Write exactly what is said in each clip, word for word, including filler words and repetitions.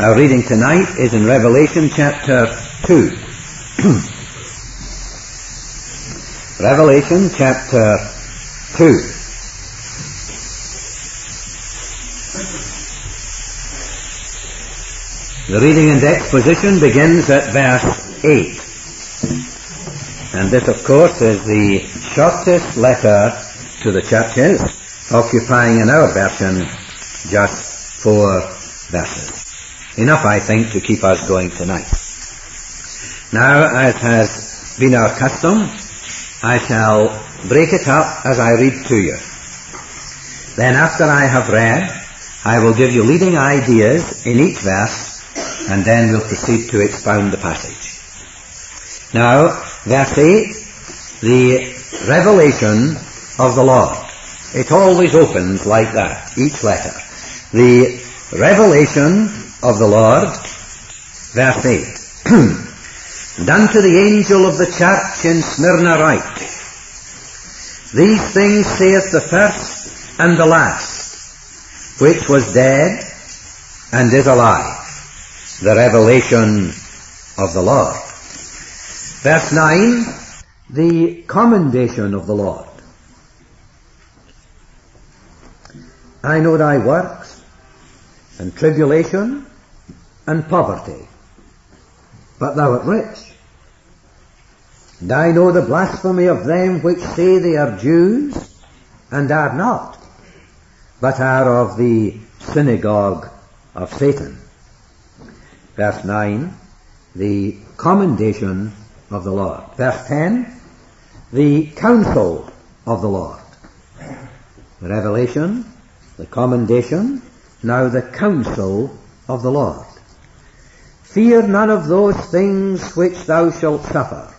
Our reading tonight is in Revelation chapter two. Revelation chapter two. The reading and exposition begins at verse eight. And this, of course, is the shortest letter to the churches, occupying in our version just four verses. Enough, I think, to keep us going tonight. Now, as has been our custom, I shall break it up as I read to you. Then, after I have read, I will give you leading ideas in each verse, and then we'll proceed to expound the passage. Now, verse eight, the revelation of the Lord. It always opens like that, each letter. The revelation of the Lord, verse eight. And unto the angel of the church in Smyrna write, These things saith the first and the last, which was dead and is alive, the revelation of the Lord. Verse nine, the commendation of the Lord. I know thy works, and tribulation, and poverty, but thou art rich. And I know the blasphemy of them which say they are Jews, and are not, but are of the synagogue of Satan. Verse nine, the commendation of the Lord. Verse ten, the counsel of the Lord. The revelation, the commendation, now the counsel of the Lord. Fear none of those things which thou shalt suffer.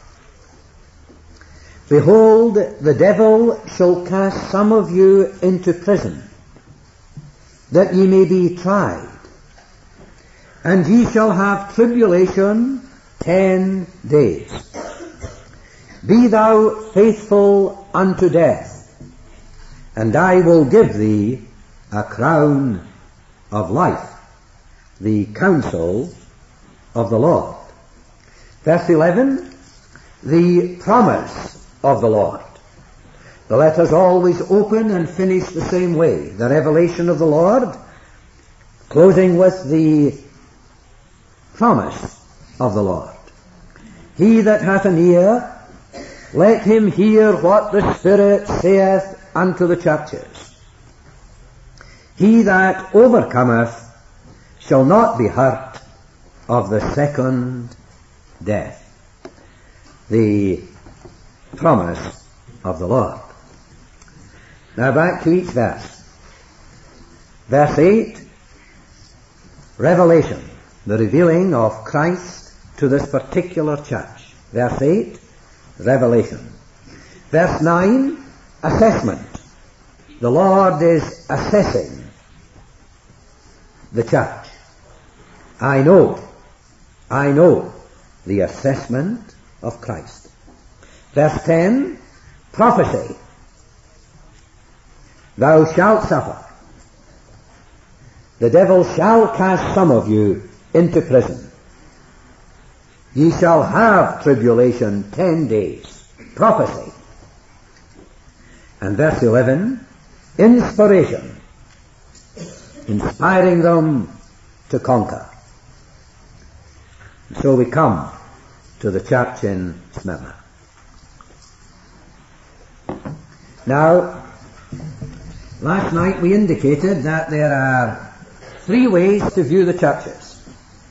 Behold, the devil shall cast some of you into prison, that ye may be tried. And ye shall have tribulation ten days. Be thou faithful unto death, and I will give thee a crown of life. The counsel of the Lord. Verse eleven, the promise of the Lord. The letters always open and finish the same way. The revelation of the Lord, closing with the promise of the Lord. He that hath an ear, let him hear what the Spirit saith unto the churches. He that overcometh shall not be hurt of the second death. The promise of the Lord. Now back to each verse. Verse eight, revelation, the revealing of Christ to this particular church. Verse eight, revelation. Verse nine, assessment. The Lord is assessing the church. I know, I know the assessment of Christ. Verse ten, prophecy. Thou shalt suffer. The devil shall cast some of you into prison. Ye shall have tribulation ten days. Prophecy. And verse eleven, inspiration. Inspiring them to conquer. So we come to the church in Smyrna. Now, last night we indicated that there are three ways to view the churches.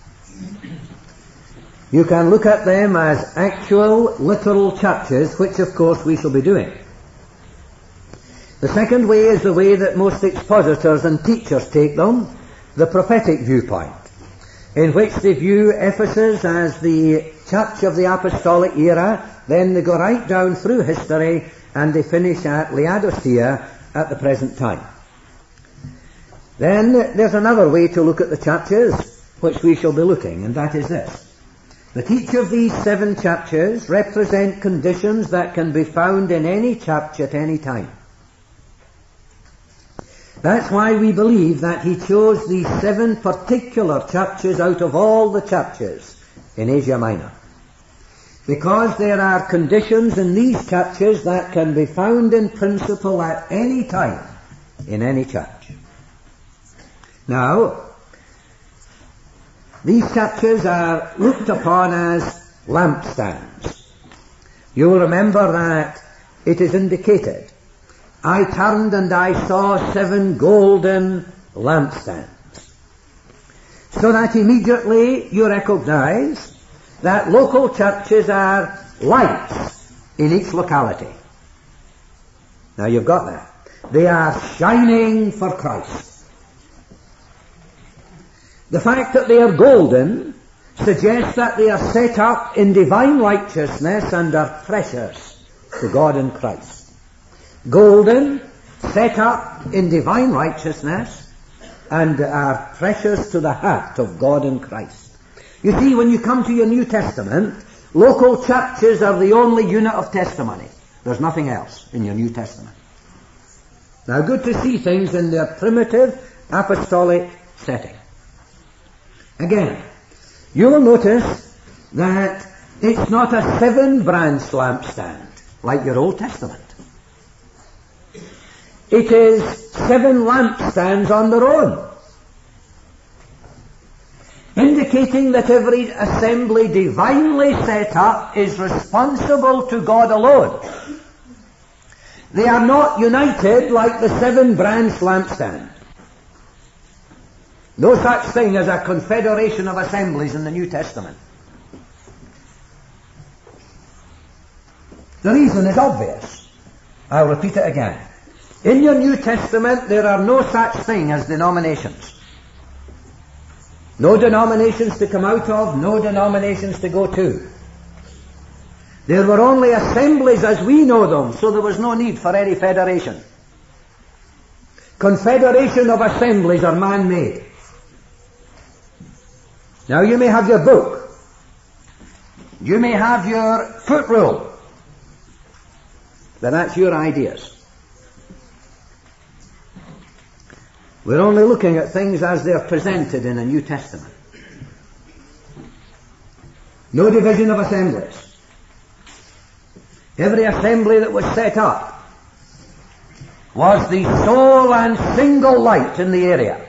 You can look at them as actual, literal churches, which of course we shall be doing. The second way is the way that most expositors and teachers take them, the prophetic viewpoint, in which they view Ephesus as the church of the apostolic era, then they go right down through history and they finish at Laodicea at the present time. Then there's another way to look at the churches, which we shall be looking, and that is this. That each of these seven churches represent conditions that can be found in any church at any time. That's why we believe that he chose these seven particular churches out of all the churches in Asia Minor. Because there are conditions in these churches that can be found in principle at any time in any church. Now, these churches are looked upon as lampstands. You will remember that it is indicated, I turned and I saw seven golden lampstands. So that immediately you recognize that local churches are lights in each locality. Now you've got that. They are shining for Christ. The fact that they are golden suggests that they are set up in divine righteousness and are precious to God in Christ. Golden, set up in divine righteousness, and are precious to the heart of God in Christ. You see, when you come to your New Testament, local churches are the only unit of testimony. There's nothing else in your New Testament. Now, good to see things in their primitive apostolic setting. Again, you will notice that it's not a seven-branch lampstand like your Old Testament. It is seven lampstands on their own, indicating that every assembly divinely set up is responsible to God alone. They are not united like the seven-branch lampstand. No such thing as a confederation of assemblies in the New Testament. The reason is obvious. I'll repeat it again. In your New Testament, there are no such thing as denominations. No denominations to come out of, no denominations to go to. There were only assemblies as we know them, so there was no need for any federation. Confederation of assemblies are man-made. Now you may have your book. You may have your foot rule. But that's your ideas. We're only looking at things as they're presented in a New Testament. No division of assemblies. Every assembly that was set up was the sole and single light in the area.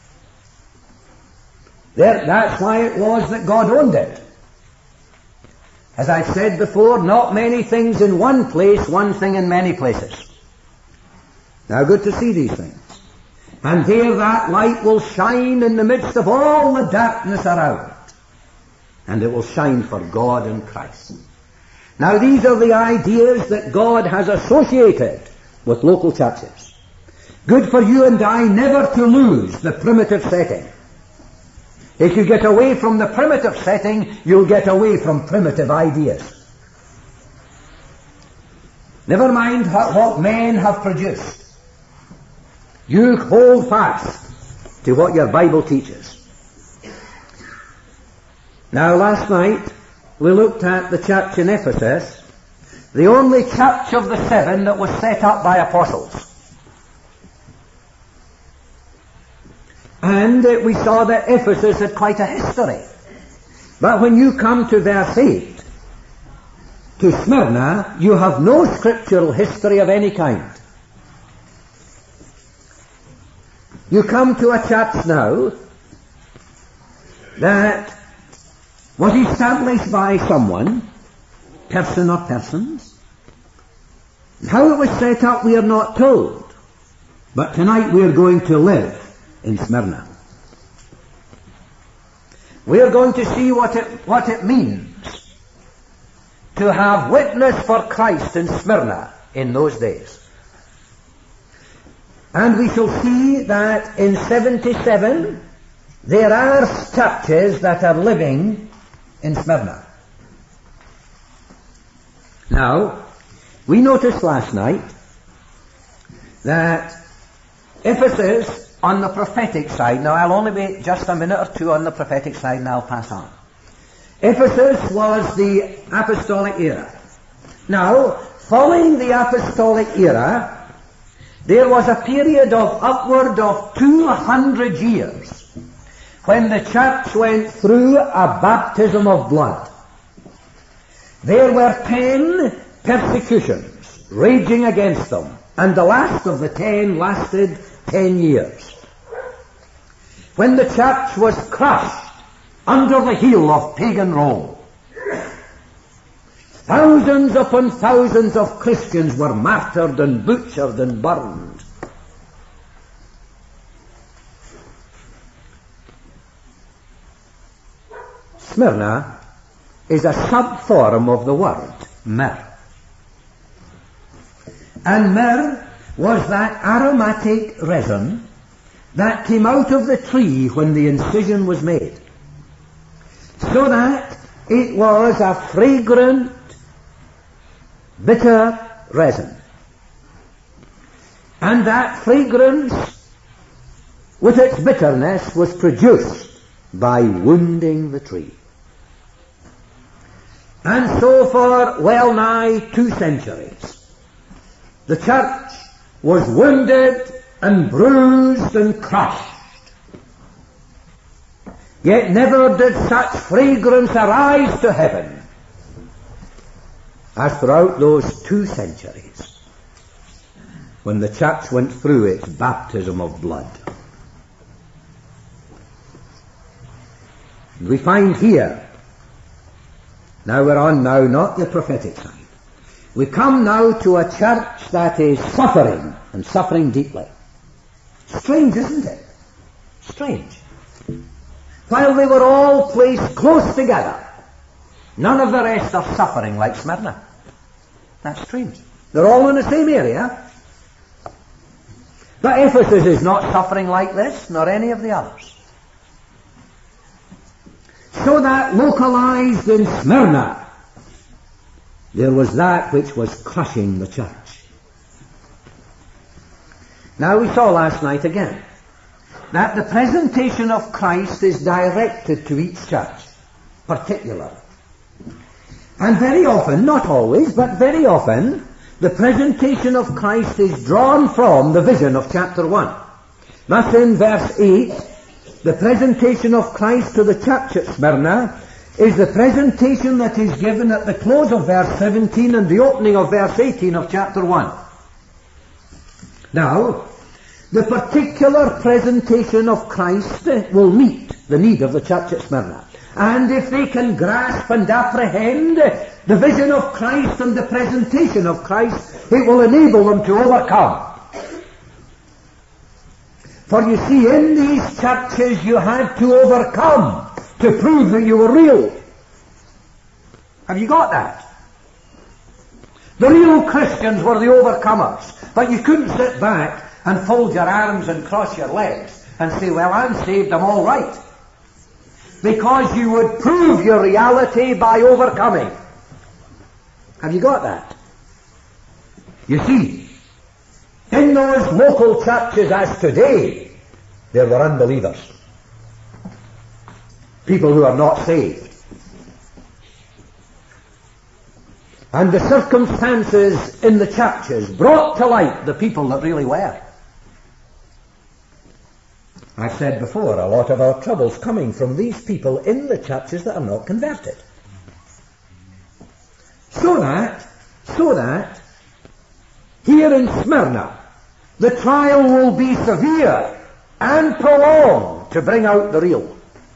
There, that's why it was that God owned it. As I've said before, not many things in one place, one thing in many places. Now good to see these things. And there that light will shine in the midst of all the darkness around. And it will shine for God and Christ. Now these are the ideas that God has associated with local churches. Good for you and I never to lose the primitive setting. If you get away from the primitive setting, you'll get away from primitive ideas. Never mind what men have produced. You hold fast to what your Bible teaches. Now, last night we looked at the church in Ephesus, the only church of the seven that was set up by apostles. And uh, we saw that Ephesus had quite a history. But when you come to verse eight, to Smyrna, you have no scriptural history of any kind. You come to a church now that was established by someone, person or persons. How it was set up we are not told. But tonight we are going to live in Smyrna. We are going to see what it, what it means to have witness for Christ in Smyrna in those days. And we shall see that in seventy-seven there are churches that are living in Smyrna. Now, we noticed last night that Ephesus on the prophetic side, now I'll only be just a minute or two on the prophetic side and I'll pass on. Ephesus was the apostolic era. Now, following the apostolic era, there was a period of upward of two hundred years when the church went through a baptism of blood. There were ten persecutions raging against them, and the last of the ten lasted ten years. When the church was crushed under the heel of pagan Rome, thousands upon thousands of Christians were martyred and butchered and burned. Smyrna is a sub-form of the word myrrh. And myrrh was that aromatic resin that came out of the tree when the incision was made, so that it was a fragrant, bitter resin. And that fragrance, with its bitterness, was produced by wounding the tree. And so for well nigh two centuries, the church was wounded and bruised and crushed. Yet never did such fragrance arise to heaven as throughout those two centuries when the church went through its baptism of blood. And we find here, now we're on now not the prophetic side, we come now to a church that is suffering, and suffering deeply. Strange, isn't it? Strange. While they were all placed close together, none of the rest are suffering like Smyrna. That's strange. They're all in the same area. But Ephesus is not suffering like this, nor any of the others. So that localized in Smyrna, there was that which was crushing the church. Now we saw last night again that the presentation of Christ is directed to each church, particularly. And very often, not always, but very often, the presentation of Christ is drawn from the vision of chapter one. Thus in verse eight, the presentation of Christ to the church at Smyrna is the presentation that is given at the close of verse seventeen and the opening of verse eighteen of chapter one. Now, the particular presentation of Christ will meet the need of the church at Smyrna. And if they can grasp and apprehend the vision of Christ and the presentation of Christ, it will enable them to overcome. For you see, in these churches you had to overcome to prove that you were real. Have you got that? The real Christians were the overcomers. But you couldn't sit back and fold your arms and cross your legs and say, well, I'm saved, I'm all right. Because you would prove your reality by overcoming. Have you got that? You see, in those local churches as today, there were unbelievers. People who are not saved. And the circumstances in the churches brought to light the people that really were. I've said before, a lot of our troubles coming from these people in the churches that are not converted. So that, so that, here in Smyrna, the trial will be severe and prolonged to bring out the real.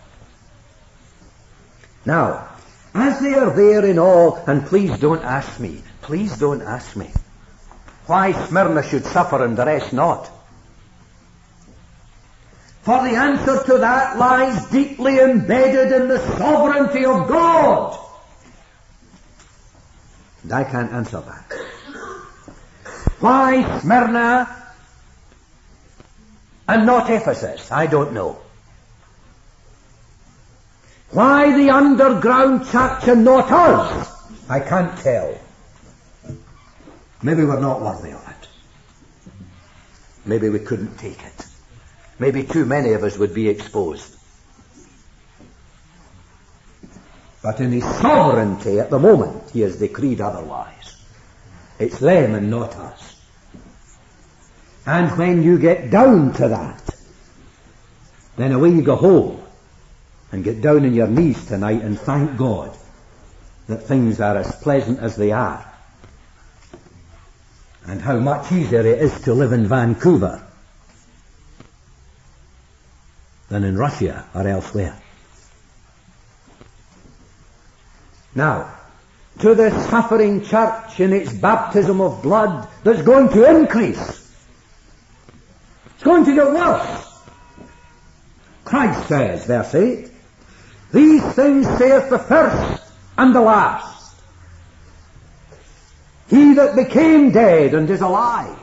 Now, as they are there in all, and please don't ask me, please don't ask me, why Smyrna should suffer and the rest not. For the answer to that lies deeply embedded in the sovereignty of God. And I can't answer that. Why Smyrna and not Ephesus? I don't know. Why the underground church and not us? I can't tell. Maybe we're not worthy of it. Maybe we couldn't take it. Maybe too many of us would be exposed. But in his sovereignty at the moment, he has decreed otherwise. It's them and not us. And when you get down to that, then away you go home and get down on your knees tonight and thank God that things are as pleasant as they are. And how much easier it is to live in Vancouver than in Russia or elsewhere. Now, to the suffering church in its baptism of blood that's going to increase. It's going to get worse. Christ says, verse eight, these things saith the first and the last. He that became dead and is alive.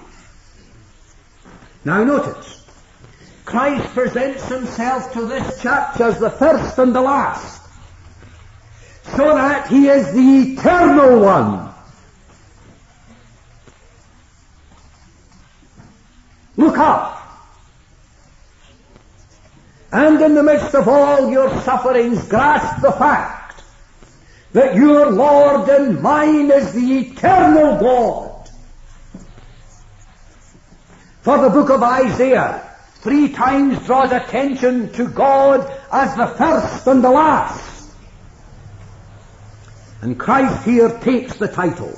Now notice, Christ presents himself to this church as the first and the last, so that he is the eternal one. Look up. And in the midst of all your sufferings, grasp the fact that your Lord and mine is the eternal God. For the book of Isaiah three times draws attention to God as the first and the last. And Christ here takes the title,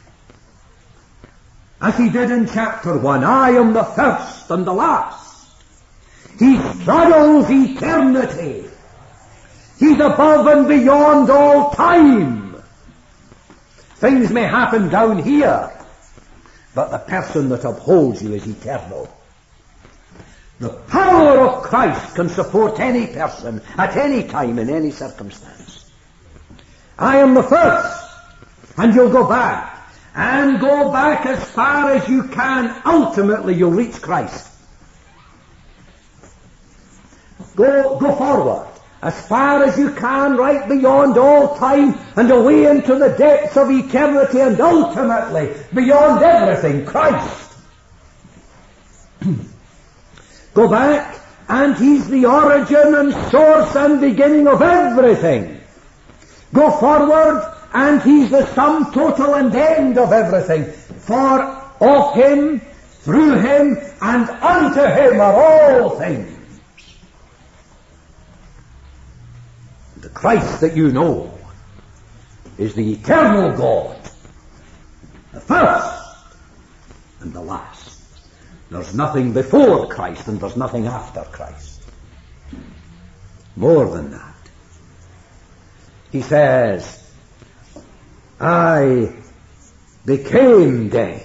as he did in chapter one, I am the first and the last. He straddles eternity. He's above and beyond all time. Things may happen down here, but the person that upholds you is eternal. The power of Christ can support any person at any time in any circumstance. I am the first, and you'll go back, and go back as far as you can. Ultimately, you'll reach Christ. Go, go forward as far as you can, right beyond all time and away into the depths of eternity, and ultimately beyond everything, Christ. Go back, and he's the origin and source and beginning of everything. Go forward, and he's the sum total and end of everything. For of him, through him, and unto him are all things. The Christ that you know is the eternal God, the first and the last. There's nothing before Christ and there's nothing after Christ. More than that, he says, I became dead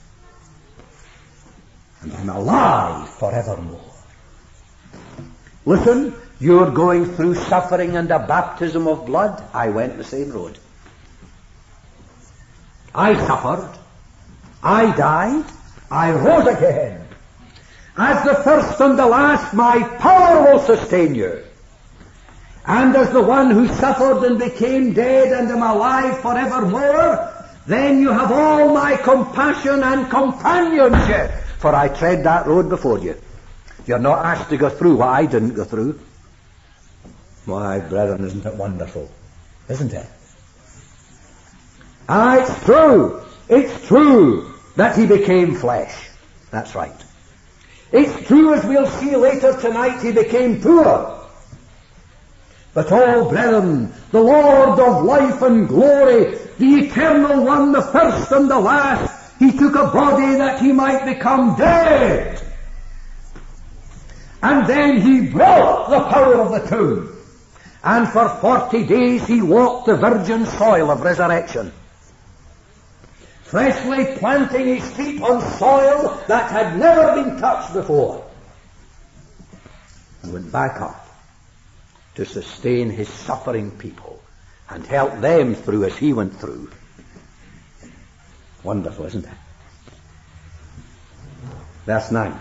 and I'm alive forevermore. Listen, you're going through suffering and a baptism of blood. I went the same road. I suffered. I died. I rose again. As the first and the last, my power will sustain you. And as the one who suffered and became dead and am alive forevermore, then you have all my compassion and companionship. For I tread that road before you. You're not asked to go through what I didn't go through. My brethren, isn't it wonderful? Isn't it? Ah, it's true. It's true that he became flesh. That's right. It's true, as we'll see later tonight, he became poor. But oh, brethren, the Lord of life and glory, the eternal one, the first and the last, he took a body that he might become dead. And then he broke the power of the tomb. And for forty days he walked the virgin soil of resurrection, freshly planting his feet on soil that had never been touched before, and went back up to sustain his suffering people and help them through as he went through. Wonderful, isn't it? Verse nine.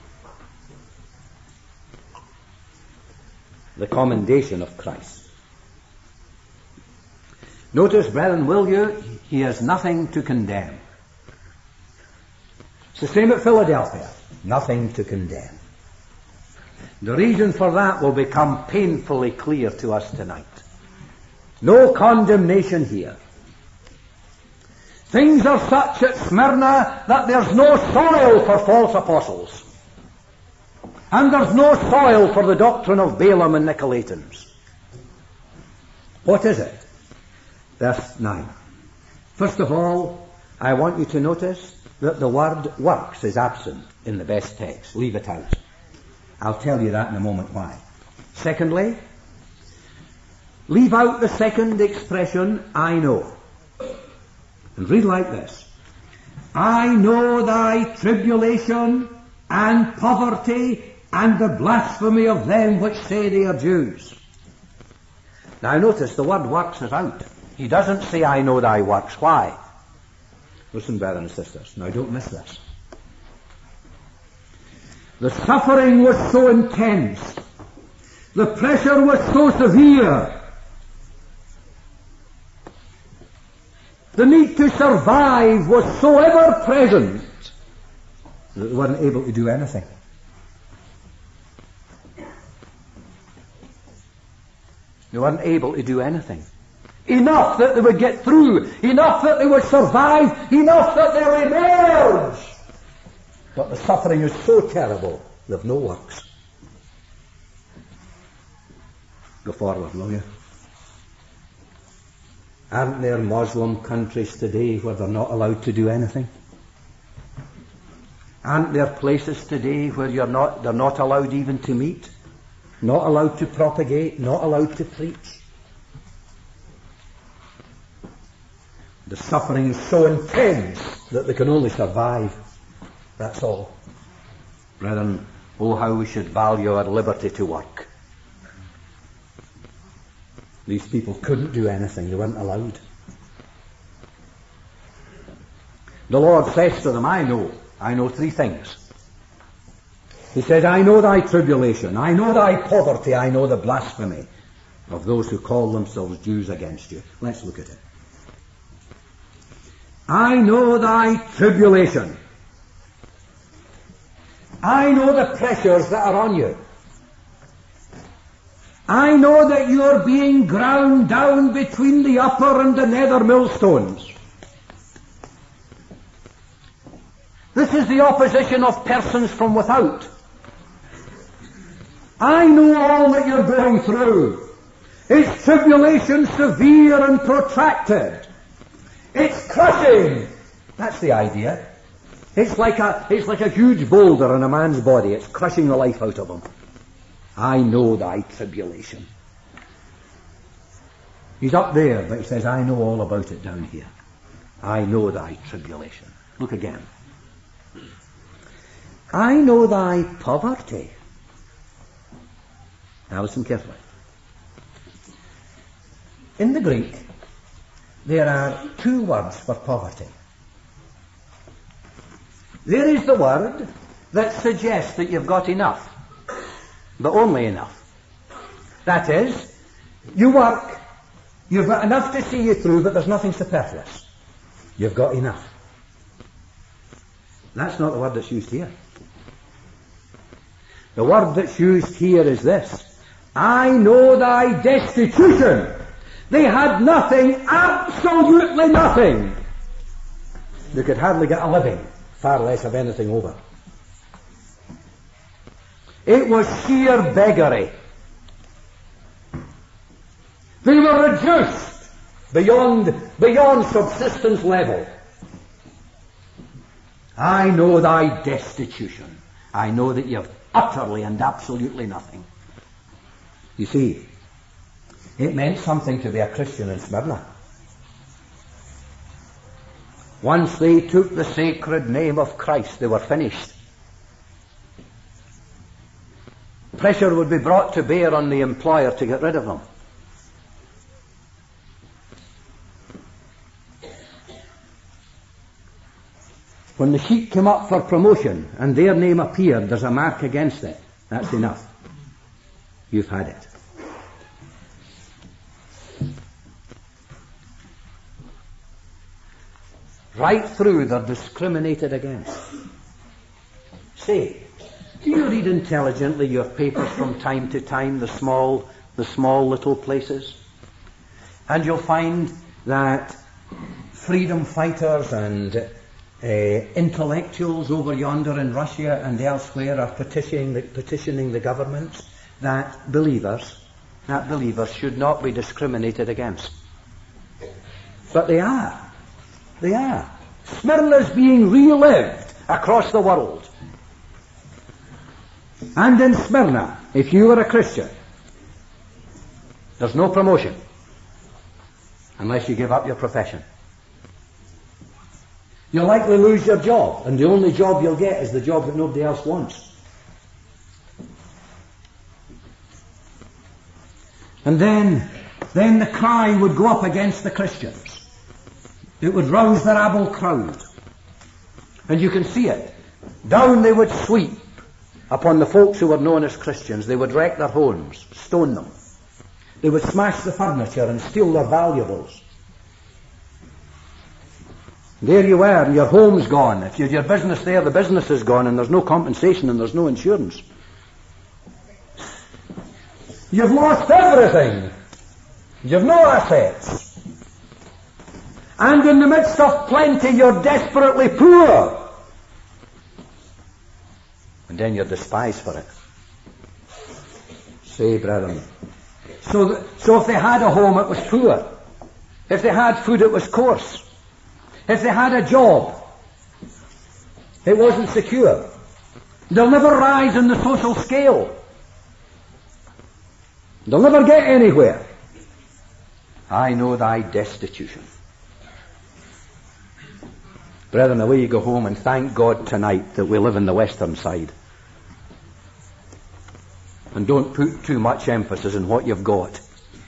The commendation of Christ. Notice, brethren, will you, he has nothing to condemn. It's the same at Philadelphia. Nothing to condemn. The reason for that will become painfully clear to us tonight. No condemnation here. Things are such at Smyrna that there's no soil for false apostles. And there's no soil for the doctrine of Balaam and Nicolaitans. What is it? Verse nine. First of all, I want you to notice that the word works is absent in the best text. Leave it out. I'll tell you that in a moment why. Secondly, leave out the second expression, I know. And read like this. I know thy tribulation and poverty and the blasphemy of them which say they are Jews. Now notice the word works is out. He doesn't say, I know thy works. Why? Listen, brothers and sisters. Now don't miss this. The suffering was so intense. The pressure was so severe. The need to survive was so ever present that they weren't able to do anything. They weren't able to do anything. Enough that they would get through. Enough that they would survive. Enough that they would emerge. But the suffering is so terrible, they have no works. Go forward, will you? Aren't there Muslim countries today where they're not allowed to do anything? Aren't there places today where you're not, they're not allowed even to meet? Not allowed to propagate? Not allowed to preach? The suffering is so intense that they can only survive. That's all. Brethren, oh how we should value our liberty to work. These people couldn't do anything. They weren't allowed. The Lord says to them, I know. I know three things. He says, I know thy tribulation. I know thy poverty. I know the blasphemy of those who call themselves Jews against you. Let's look at it. I know thy tribulation. I know the pressures that are on you. I know that you're being ground down between the upper and the nether millstones. This is the opposition of persons from without. I know all that you're going through. It's tribulation severe and protracted. It's crushing. That's the idea. It's like a, it's like a huge boulder in a man's body. It's crushing the life out of him. I know thy tribulation. He's up there, but he says, I know all about it down here. I know thy tribulation. Look again. I know thy poverty. Now listen carefully. In the Greek, there are two words for poverty. There is the word that suggests that you've got enough, but only enough. That is, you work, you've got enough to see you through, but there's nothing superfluous. You've got enough. That's not the word that's used here. The word that's used here is this. I know thy destitution. They had nothing, absolutely nothing. They could hardly get a living, far less of anything over. It was sheer beggary. They were reduced beyond, beyond subsistence level. I know thy destitution. I know that you have utterly and absolutely nothing. You see, it meant something to be a Christian in Smyrna. Once they took the sacred name of Christ, they were finished. Pressure would be brought to bear on the employer to get rid of them. When the sheet came up for promotion and their name appeared, there's a mark against it. That's enough. You've had it. Right through, they're discriminated against. Say, do you read intelligently your papers from time to time, the small, the small little places? And you'll find that freedom fighters and uh, intellectuals over yonder in Russia and elsewhere are petitioning the, petitioning the governments that believers, that believers should not be discriminated against. But they are. They are. Smyrna is being relived across the world. And in Smyrna, if you were a Christian, there's no promotion unless you give up your profession. You'll likely lose your job, and the only job you'll get is the job that nobody else wants. And then, then the cry would go up against the Christians. It would rouse the rabble crowd. And you can see it. Down they would sweep upon the folks who were known as Christians. They would wreck their homes, stone them. They would smash the furniture and steal their valuables. There you were, and your home's gone. If you had your business there, the business is gone, and there's no compensation and there's no insurance. You've lost everything. You've no assets. And in the midst of plenty, you're desperately poor. And then you're despised for it. Say, brethren. So, that, so if they had a home, it was poor. If they had food, it was coarse. If they had a job, it wasn't secure. They'll never rise in the social scale. They'll never get anywhere. I know thy destitution. Brethren, away you go home and thank God tonight that we live in the western side. And don't put too much emphasis on what you've got.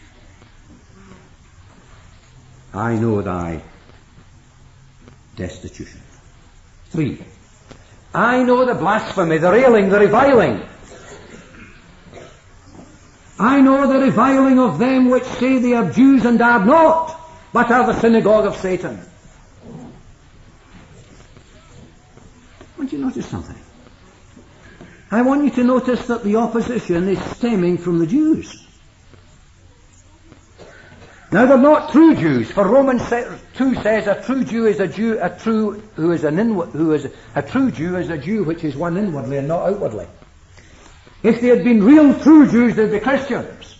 I know thy destitution. Three. I know the blasphemy, the railing, the reviling. I know the reviling of them which say they are Jews and are not, but are the synagogue of Satan. I want you to notice something. I want you to notice that the opposition is stemming from the Jews. Now they're not true Jews, for Romans two says a true Jew is a Jew, a true who is an inward, who is a true Jew is a Jew which is one inwardly and not outwardly. If they had been real true Jews, they'd be Christians.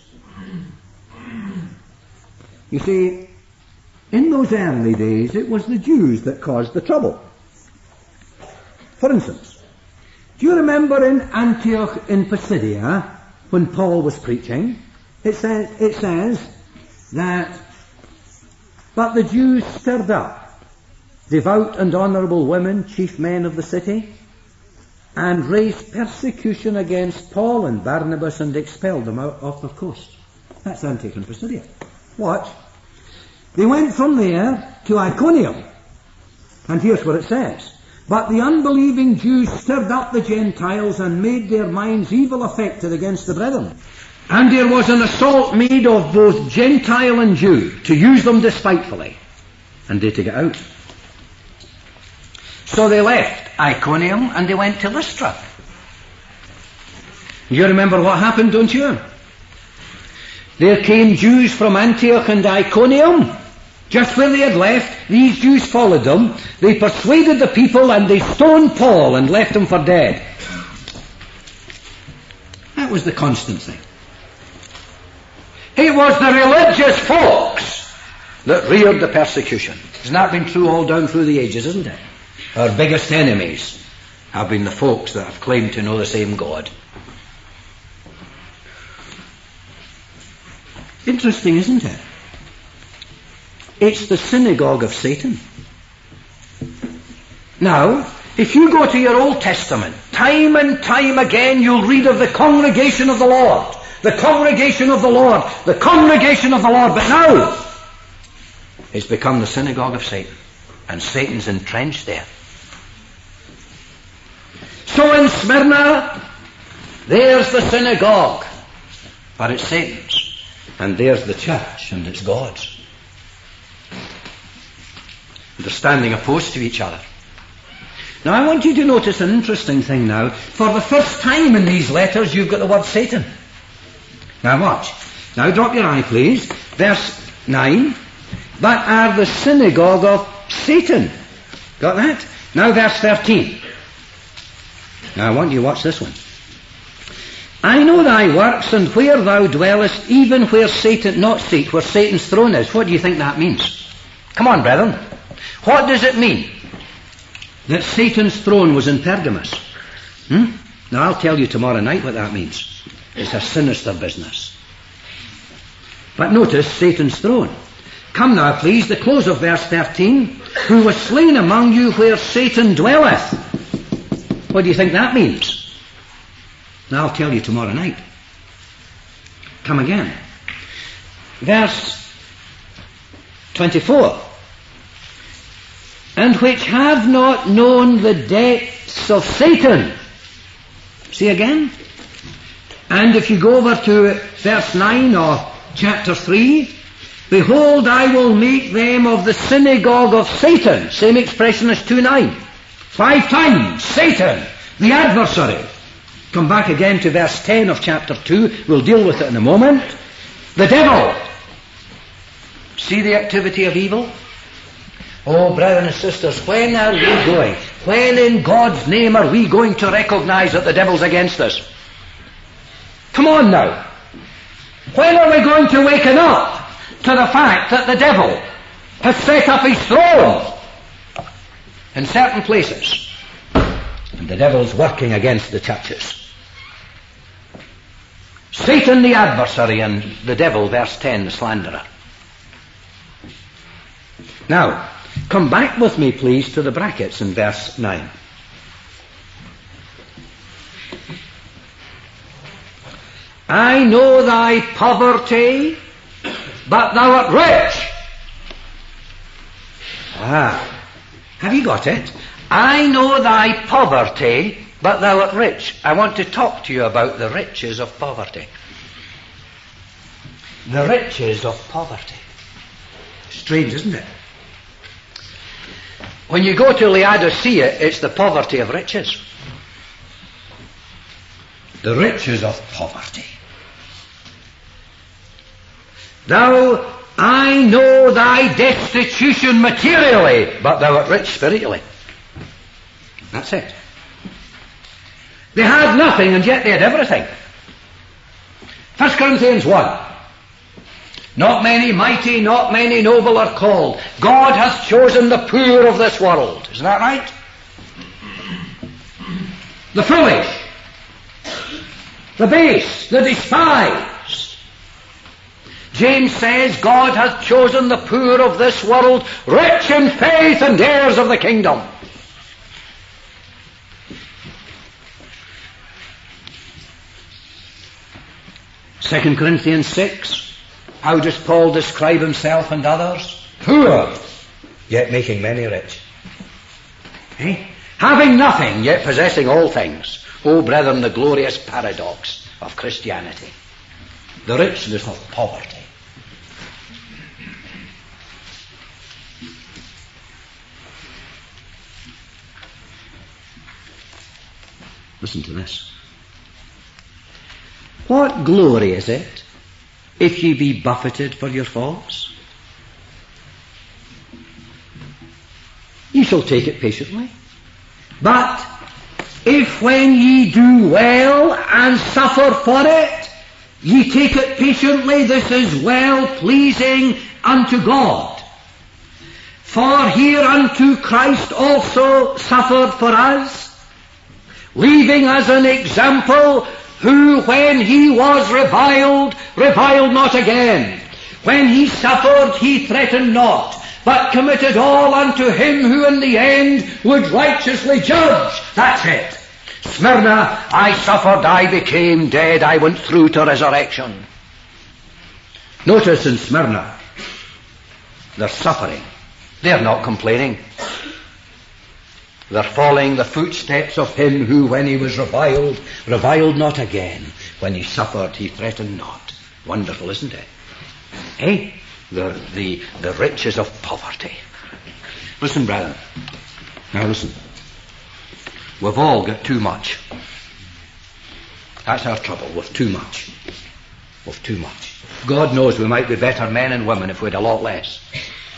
You see, in those early days, it was the Jews that caused the trouble. For instance, do you remember in Antioch in Pisidia, when Paul was preaching, it says, it says that, but the Jews stirred up devout and honourable women, chief men of the city, and raised persecution against Paul and Barnabas and expelled them out off the coast. That's Antioch and Pisidia. Watch. They went from there to Iconium. And here's what it says. But the unbelieving Jews stirred up the Gentiles and made their minds evil affected against the brethren. And there was an assault made of both Gentile and Jew to use them despitefully. And they to get out. So they left Iconium and they went to Lystra. You remember what happened, don't you? There came Jews from Antioch and Iconium. Just where they had left, these Jews followed them. They persuaded the people and they stoned Paul and left him for dead. That was the constant thing. It was the religious folks that reared the persecution. Hasn't that been true all down through the ages, isn't it? Our biggest enemies have been the folks that have claimed to know the same God. Interesting, isn't it? It's the synagogue of Satan. Now, if you go to your Old Testament, time and time again you'll read of the congregation of the Lord. The congregation of the Lord. The congregation of the Lord. But now, it's become the synagogue of Satan. And Satan's entrenched there. So in Smyrna, there's the synagogue. But it's Satan's. And there's the church, and it's God's. They're standing opposed to each other. Now I want you to notice an interesting thing now. For the first time in these letters you've got the word Satan. Now watch. Now drop your eye please. Verse nine. but are the synagogue of Satan. Got that? Now verse thirteen. Now I want you to watch this one. I know thy works, and where thou dwellest, even where Satan, not seat, where Satan's throne is. What do you think that means? Come on, brethren. What does it mean that Satan's throne was in Pergamos? Hmm? Now I'll tell you tomorrow night what that means. It's a sinister business. But notice Satan's throne. Come now, please, the close of verse thirteen. Who was slain among you where Satan dwelleth. What do you think that means? Now I'll tell you tomorrow night. Come again. Verse twenty-four. And which have not known the depths of Satan. See again? And if you go over to verse nine or chapter three, behold, I will make them of the synagogue of Satan. Same expression as two nine. Five times, Satan, the adversary. Come back again to verse ten of chapter two. We'll deal with it in a moment. The devil. See the activity of evil? Oh, brethren and sisters, when are we going? When in God's name are we going to recognize that the devil's against us? Come on now. When are we going to waken up to the fact that the devil has set up his throne in certain places? And the devil's working against the churches. Satan the adversary and the devil, verse ten, the slanderer. Now, come back with me, please, to the brackets in verse nine. I know thy poverty, but thou art rich. Ah, have you got it? I know thy poverty, but thou art rich. I want to talk to you about the riches of poverty. The riches of poverty. Strange, isn't it? When you go to Laodicea, it's the poverty of riches. The riches of poverty. Thou, I know thy destitution materially, but thou art rich spiritually. That's it. They had nothing, and yet they had everything. First Corinthians one. Not many mighty, not many noble are called. God hath chosen the poor of this world. Isn't that right? The foolish, the base, the despised. James says, God hath chosen the poor of this world, rich in faith and heirs of the kingdom. Second Corinthians six. How does Paul describe himself and others? Poor, yet making many rich. Eh? Having nothing, yet possessing all things. Oh, brethren, the glorious paradox of Christianity. The richness of poverty. Listen to this. What glory is it if ye be buffeted for your faults? Ye shall take it patiently. But if when ye do well and suffer for it, ye take it patiently, this is well pleasing unto God. For hereunto Christ also suffered for us, leaving us an example, who when he was reviled, reviled not again. When he suffered, he threatened not, but committed all unto him who in the end would righteously judge. That's it. Smyrna, I suffered, I became dead, I went through to resurrection. Notice in Smyrna, they're suffering. They're not complaining. They're following the footsteps of him who, when he was reviled, reviled not again. When he suffered, he threatened not. Wonderful, isn't it? Eh? The, the, the riches of poverty. Listen, brethren. Now listen. We've all got too much. That's our trouble, with too much. With too much. God knows we might be better men and women if we had a lot less.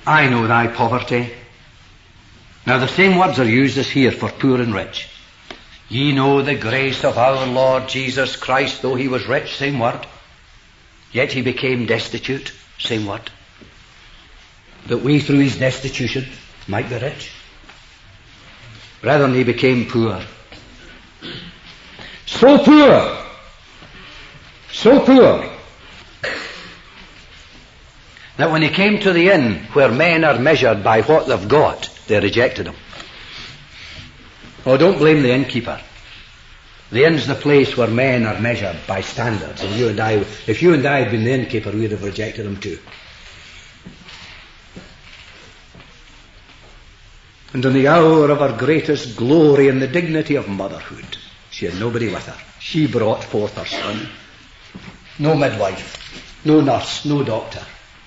I know thy poverty. Now the same words are used as here for poor and rich. Ye know the grace of our Lord Jesus Christ, though he was rich, same word. Yet he became destitute, same word. That we through his destitution might be rich. Brethren, he became poor. So poor, so poor, that when he came to the inn where men are measured by what they've got, they rejected him. Oh, don't blame the innkeeper. The inn's the place where men are measured by standards. And you and I, if you and I had been the innkeeper, we'd have rejected him too. And in the hour of her greatest glory and the dignity of motherhood, she had nobody with her. She brought forth her son. No midwife, no nurse, no doctor.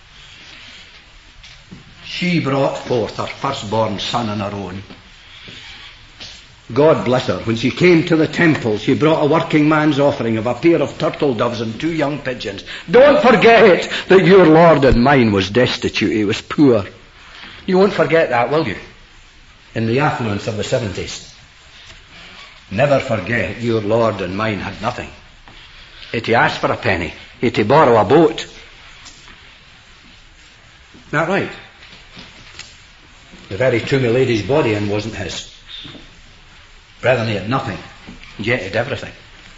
She brought forth her firstborn son on her own. God bless her. When she came to the temple, she brought a working man's offering of a pair of turtle doves and two young pigeons. Don't forget that your Lord and mine was destitute. He was poor. You won't forget that, will you? In the affluence of the seventies. Never forget your Lord and mine had nothing. He to ask for a penny. He to borrow a boat. Not right. The very tomb of lady's body and wasn't his. Brethren, he had nothing, and yet he had everything.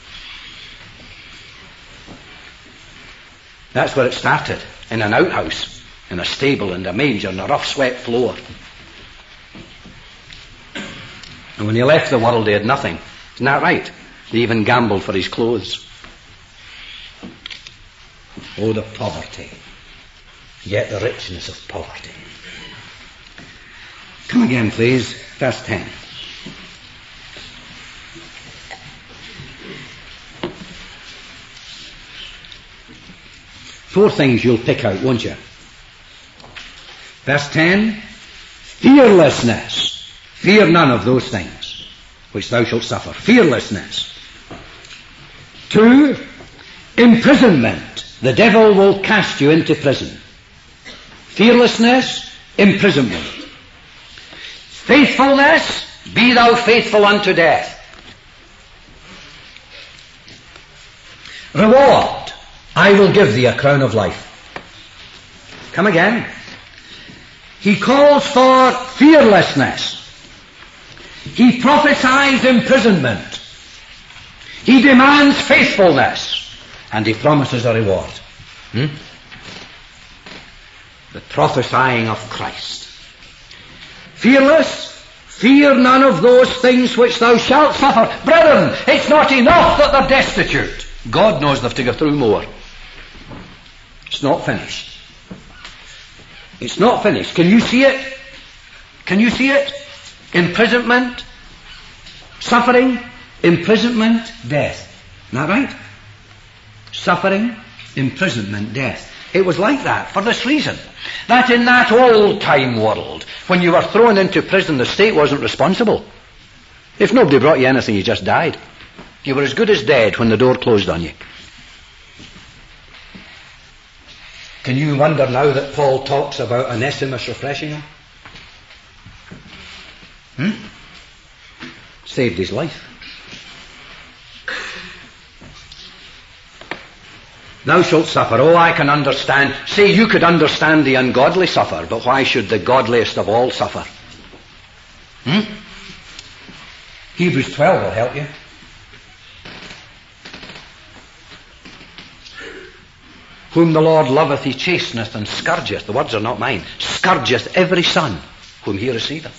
That's where it started, in an outhouse, in a stable, and a manger, and a rough swept floor. And when he left the world, he had nothing. Isn't that right? He even gambled for his clothes. Oh, the poverty, yet the richness of poverty. Come again, please, verse ten. Four things you'll pick out, won't you? Verse ten, fearlessness. Fear none of those things which thou shalt suffer. Fearlessness. Two, imprisonment. The devil will cast you into prison. Fearlessness, imprisonment. Faithfulness, be thou faithful unto death. Reward, I will give thee a crown of life. Come again. He calls for fearlessness. He prophesies imprisonment. He demands faithfulness. And he promises a reward. Hmm? The prophesying of Christ. Fearless, fear none of those things which thou shalt suffer. Brethren, it's not enough that they're destitute. God knows they've to go through more. It's not finished. It's not finished. Can you see it? Can you see it? Imprisonment, suffering, imprisonment, death. Isn't that right? Suffering, imprisonment, death. It was like that for this reason. That in that old time world, when you were thrown into prison, the state wasn't responsible. If nobody brought you anything, you just died. You were as good as dead when the door closed on you. Can you wonder now that Paul talks about Onesimus refreshing him? Hmm? Saved his life. Thou shalt suffer. Oh, I can understand. Say, you could understand the ungodly suffer, but why should the godliest of all suffer? Hmm? Hebrews twelve will help you. Whom the Lord loveth, he chasteneth and scourgeth. The words are not mine. Scourgeth every son whom he receiveth.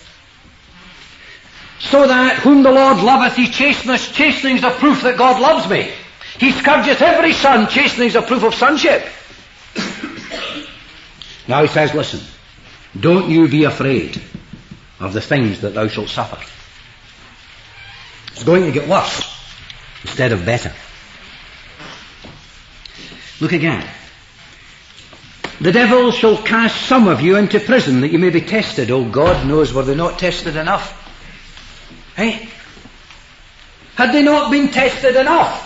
So that whom the Lord loveth, he chasteneth. Chastening's a proof that God loves me. He scourgeth every son. Chastening's a proof of sonship. Now he says, listen, don't you be afraid of the things that thou shalt suffer. It's going to get worse instead of better. Look again. The devil shall cast some of you into prison that you may be tested. Oh, God knows, were they not tested enough? Hey? Had they not been tested enough?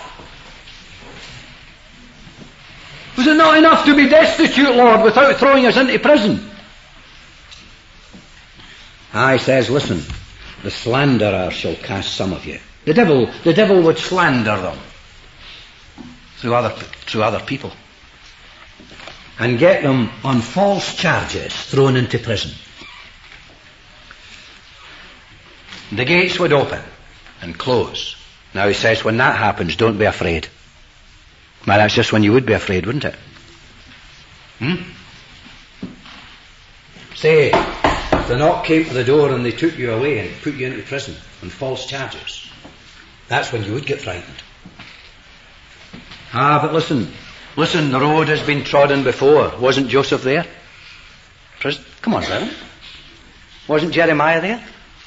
Was it not enough to be destitute, Lord, without throwing us into prison? Ah, he says, listen, the slanderer shall cast some of you. The devil, the devil would slander them through other, through other people and get them on false charges thrown into prison. The gates would open and close. Now he says, when that happens, don't be afraid. Well, that's just when you would be afraid, wouldn't it? Hmm? Say, if the knock came to the door and they took you away and put you into prison on false charges, that's when you would get frightened. Ah, but listen, listen, the road has been trodden before. Wasn't Joseph there? Prison? Come on, brother. Wasn't Jeremiah there?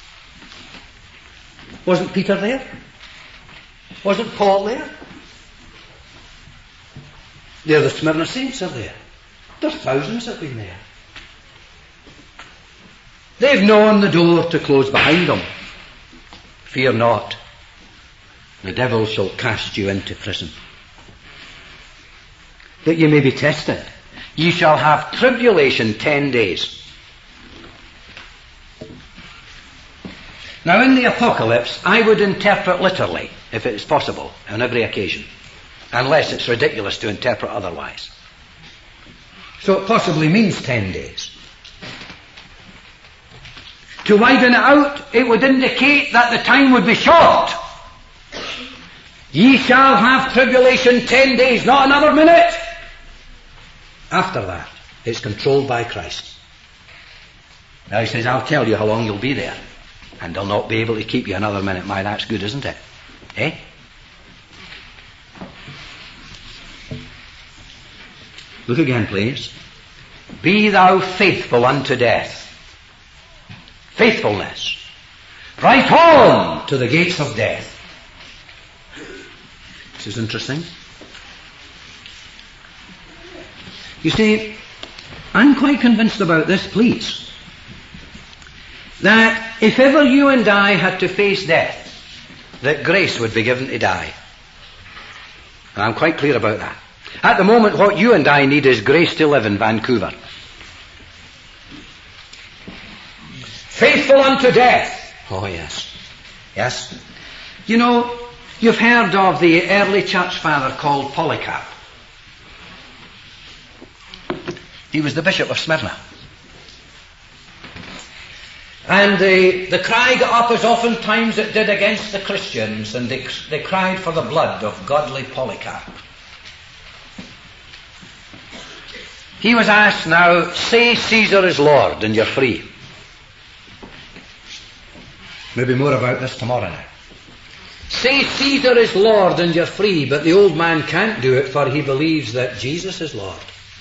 Wasn't Peter there? Wasn't Paul there? There, the Smyrna saints are there. There's thousands that have been there. They've known the door to close behind them. Fear not. The devil shall cast you into prison, that you may be tested. Ye shall have tribulation ten days. Now in the Apocalypse, I would interpret literally, if it is possible, on every occasion, unless it's ridiculous to interpret otherwise. So it possibly means ten days. To widen it out, it would indicate that the time would be short. Ye shall have tribulation ten days, not another minute. After that, it's controlled by Christ. Now he says, I'll tell you how long you'll be there, and they'll not be able to keep you another minute. My, that's good, isn't it? Eh? Look again, please. Be thou faithful unto death. Faithfulness. Right on to the gates of death. This is interesting. You see, I'm quite convinced about this, please, that if ever you and I had to face death, that grace would be given to die. And I'm quite clear about that. At the moment, what you and I need is grace to live in Vancouver. Faithful unto death. Oh, yes. Yes. You know, you've heard of the early church father called Polycarp. He was the bishop of Smyrna. And the, the cry got up as oftentimes it did against the Christians, and they, they cried for the blood of godly Polycarp. He was asked now, say Caesar is Lord and you're free. Maybe more about this tomorrow now. Say Caesar is Lord and you're free, but the old man can't do it, for he believes that Jesus is Lord.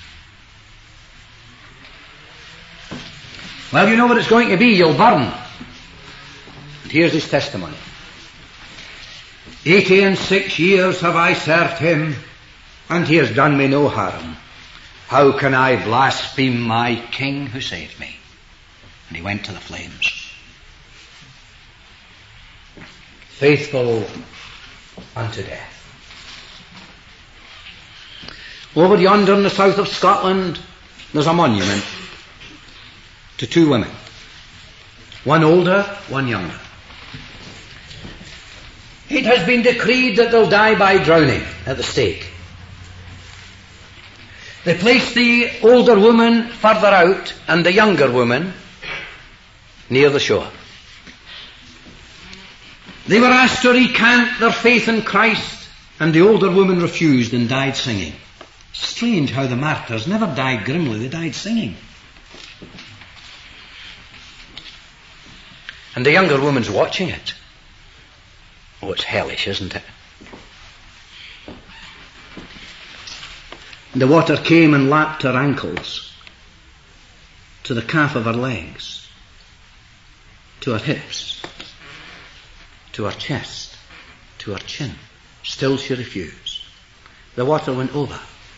Well, you know what it's going to be. You'll burn. And here's his testimony. Eighty and six years have I served him, and he has done me no harm. How can I blaspheme my King who saved me? And he went to the flames. Faithful unto death. Over yonder in the south of Scotland, there's a monument to two women. One older, one younger. It has been decreed that they'll die by drowning at the stake. They placed the older woman further out and the younger woman near the shore. They were asked to recant their faith in Christ, and the older woman refused and died singing. Strange how the martyrs never died grimly, they died singing. And the younger woman's watching it. Oh, it's hellish, isn't it? The water came and lapped her ankles, to the calf of her legs, to her hips, to her chest, to her chin. Still she refused. The water went over.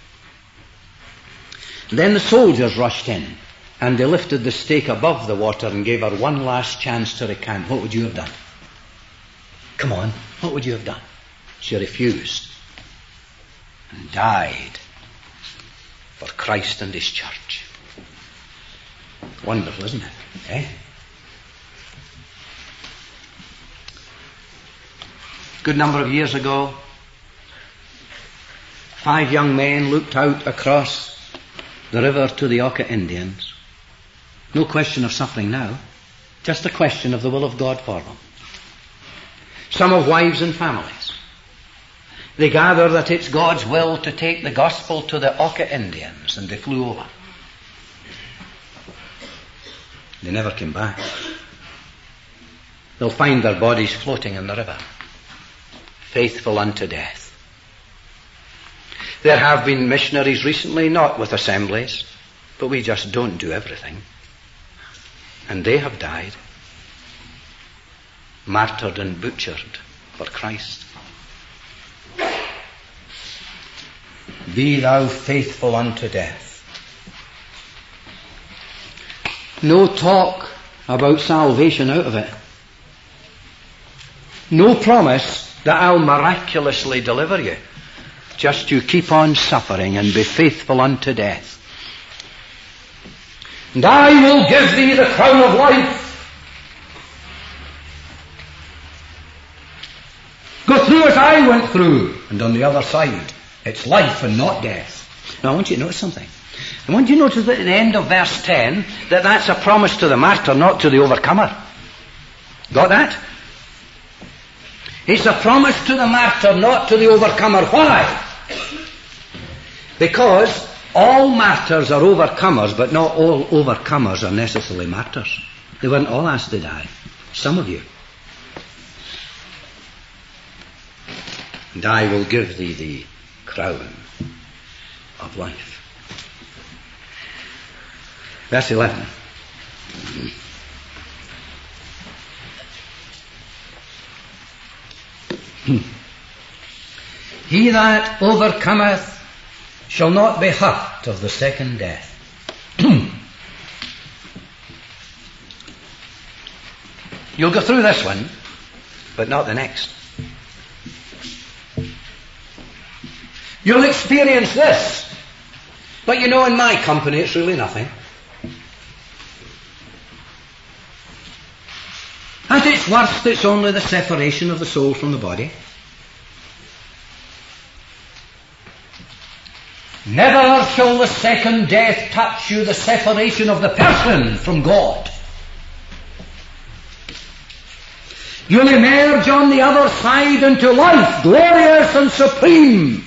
And then the soldiers rushed in, and they lifted the stake above the water and gave her one last chance to recant. What would you have done? Come on, what would you have done? She refused and died for Christ and His church. Wonderful, isn't it? Eh? good number of years ago, five young men looked out across the river to the Auca Indians. No question of suffering now, just a question of the will of God for them. Some have wives and families. They gather that it's God's will to take the gospel to the Auca Indians, and they flew over. They never came back. They'll find their bodies floating in the river, faithful unto death. There have been missionaries recently, not with assemblies, but we just don't do everything. And they have died, martyred and butchered for Christ. Be thou faithful unto death. No talk about salvation out of it. No promise that I'll miraculously deliver you. Just you keep on suffering and be faithful unto death. And I will give thee the crown of life. Go through as I went through, and on the other side, it's life and not death. Now I want you to notice something. I want you to notice that at the end of verse ten, that that's a promise to the martyr, not to the overcomer. Got that? It's a promise to the martyr, not to the overcomer. Why? Because all martyrs are overcomers, but not all overcomers are necessarily martyrs. They weren't all asked to die. Some of you. And I will give thee the crown of life. Verse eleven. He that overcometh shall not be hurt of the second death. You'll go through this one, but not the next. You'll experience this, but you know, in my company it's really nothing. At its worst, it's only the separation of the soul from the body. Never shall the second death touch you, the separation of the person from God. You'll emerge on the other side into life, glorious and supreme.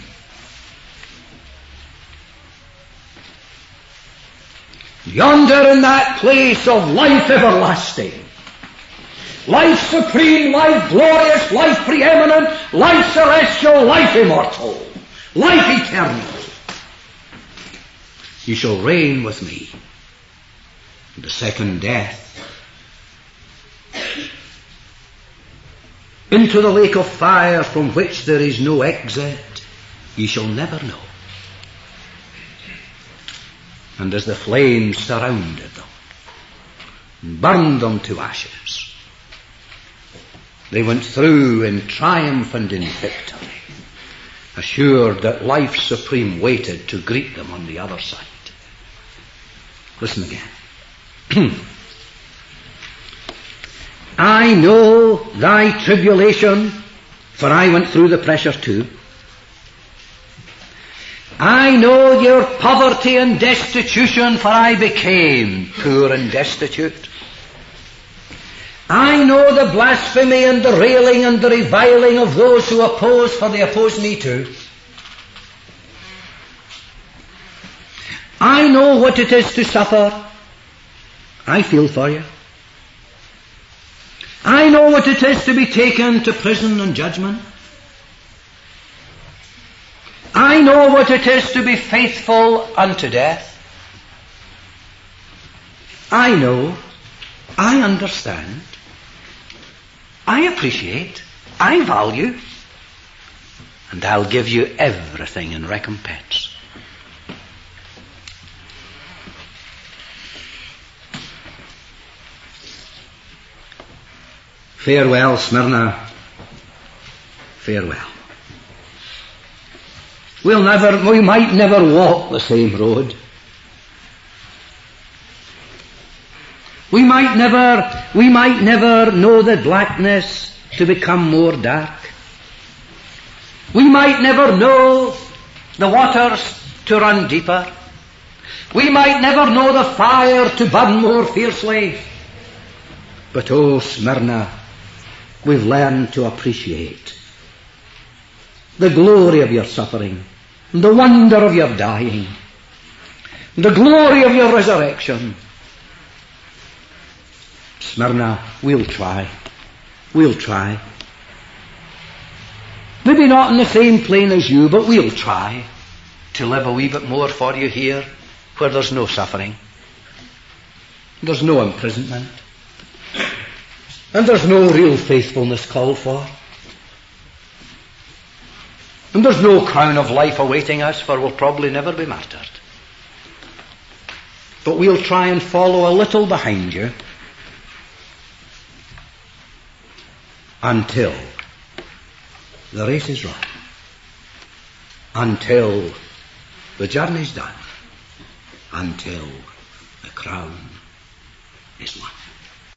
Yonder in that place of life everlasting. Life supreme, life glorious, life preeminent, life celestial, life immortal, life eternal. You shall reign with me. The second death. Into the lake of fire from which there is no exit, ye shall never know. And as the flames surrounded them, and burned them to ashes, they went through in triumph and in victory, assured that life supreme waited to greet them on the other side. Listen again. I know thy tribulation, for I went through the pressure too. I know your poverty and destitution, for I became poor and destitute. I know the blasphemy and the railing and the reviling of those who oppose, for they oppose me too. I know what it is to suffer. I feel for you. I know what it is to be taken to prison and judgment. I know what it is to be faithful unto death. I know, I understand, I appreciate, I value, and I'll give you everything in recompense. Farewell, Smyrna. Farewell. We'll never, we might never walk the same road. We might never, we might never know the blackness to become more dark. We might never know the waters to run deeper. We might never know the fire to burn more fiercely. But oh, Smyrna, we've learned to appreciate the glory of your suffering, the wonder of your dying, the glory of your resurrection. Smyrna, we'll try. We'll try. Maybe not in the same plane as you, but we'll try to live a wee bit more for you here, where there's no suffering, there's no imprisonment, and there's no real faithfulness called for, and there's no crown of life awaiting us, for we'll probably never be martyred. But we'll try and follow a little behind you until the race is run, until the journey's done, until the crown is won.